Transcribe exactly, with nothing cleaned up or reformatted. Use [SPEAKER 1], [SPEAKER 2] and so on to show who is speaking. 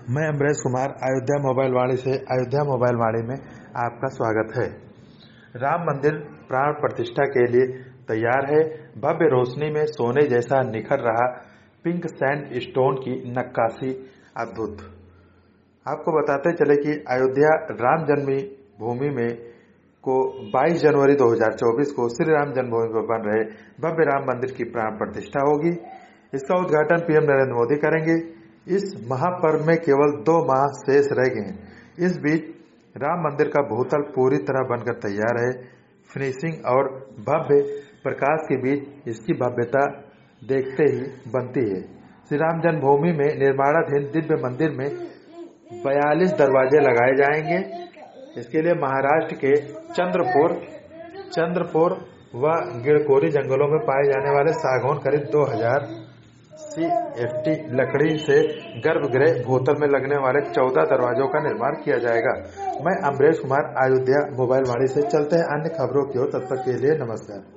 [SPEAKER 1] मैं अमरेश कुमार अयोध्या मोबाइल वाणी से अयोध्या मोबाइल वाणी में आपका स्वागत है। राम मंदिर प्राण प्रतिष्ठा के लिए तैयार है। भव्य रोशनी में सोने जैसा निखर रहा पिंक सैंड स्टोन की नक्काशी अद्भुत। आपको बताते चले कि अयोध्या राम जन्मभूमि में को बाईस जनवरी दो हज़ार चौबीस को श्री राम जन्मभूमि पर बन रहे भव्य राम मंदिर की प्राण प्रतिष्ठा होगी। इसका उद्घाटन पीएम नरेंद्र मोदी करेंगे। इस महापर्व में केवल दो माह शेष रह गए हैं। इस बीच राम मंदिर का भूतल पूरी तरह बनकर तैयार है। फिनिशिंग और भव्य प्रकाश के बीच इसकी भव्यता देखते ही बनती है। श्री राम जन्मभूमि में निर्माणाधीन दिव्य मंदिर में बयालीस दरवाजे लगाए जाएंगे। इसके लिए महाराष्ट्र के चंद्रपुर चंद्रपुर व गिरकोरी जंगलों में पाए जाने वाले सागौन करीब दो हजार सी एफ टी लकड़ी से गर्भगृह भूतल में लगने वाले चौदह दरवाजों का निर्माण किया जाएगा। मैं अमरेश कुमार अयोध्या मोबाइल वाणी से चलते हैं अन्य खबरों की ओर। तब तक के लिए नमस्कार।